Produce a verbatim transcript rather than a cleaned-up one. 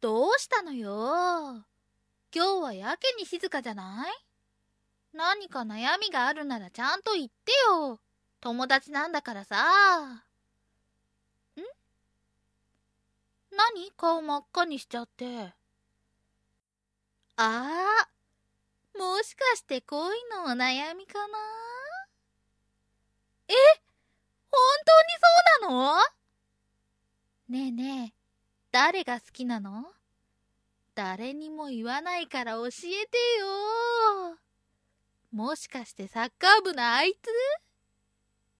どうしたのよ。今日はやけに静かじゃない？何か悩みがあるならちゃんと言ってよ。友達なんだからさ。ん？何？顔真っ赤にしちゃって。ああ、もしかして恋のお悩みかな？え？本当にそうなの？ねえねえ、誰が好きなの？誰にも言わないから教えてよ。もしかしてサッカー部のあいつ？